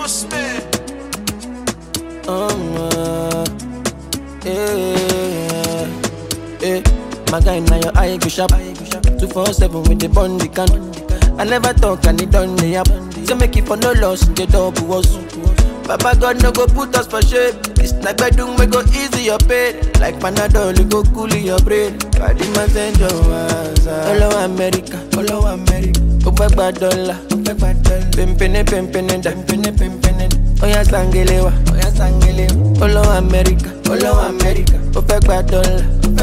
Trust me. My guy, now your eye go sharp. 247 with the bond can. I never talk and it done the app. So make it for no loss in the double was. Papa God no go put us for shade. This like bedroom we go easy your pain. Like Panadol you go cool your brain. Body man send your ass. Hello America, hello America. Upagba dollar, pimpin' Oya sangelewa, hello America, hello America. Upagba dollar,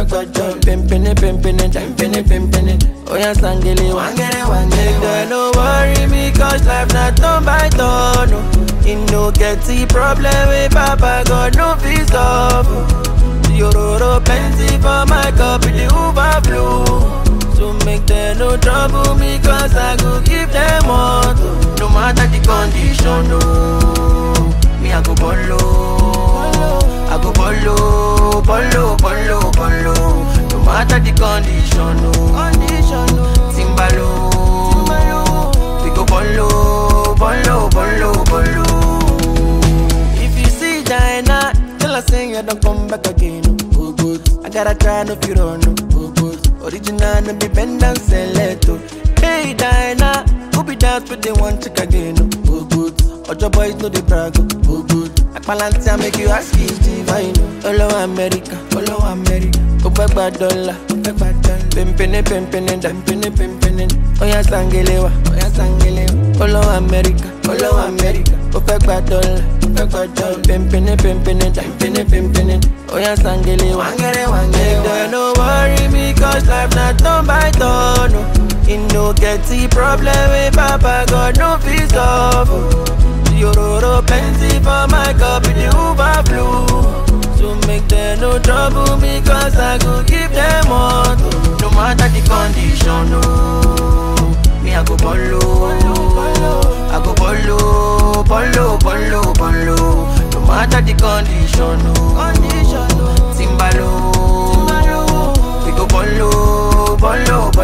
pimpin' Oya sangelewa. Don't worry me 'cause life not turn by turn. No. You no get the problem with Papa God no fit solve. Yororo plenty for my cup in the overflow. So make them no trouble me 'cause I go give them all. No matter the condition, no. Me I go follow, I go follow. No matter the condition, no. Timbalo, we go follow. If you see China, tell her say you don't come back again. Oh good, I gotta try no you don't know. Oh good, original no be bend and select. Hey China, who be dance with the one chick again? Oh good, other boys know the brag. Oh good, I Palantir make you ask if divine. Hello America, hello America. Upagba dollar, pimpin'. Oya sangelewa, hello America, hello America. Upagba dollar, pimpin'. Oya sangelewa. Don't worry me 'cause life not turn by turn. You no get the problem with Papa God no fit solve. Yororo plenty for my cup in the overflow. So make them no trouble me 'cause I go give them all. No matter the condition, no. Me I go follow. I go follow. No matter the condition, no. Timbalo, we go follow.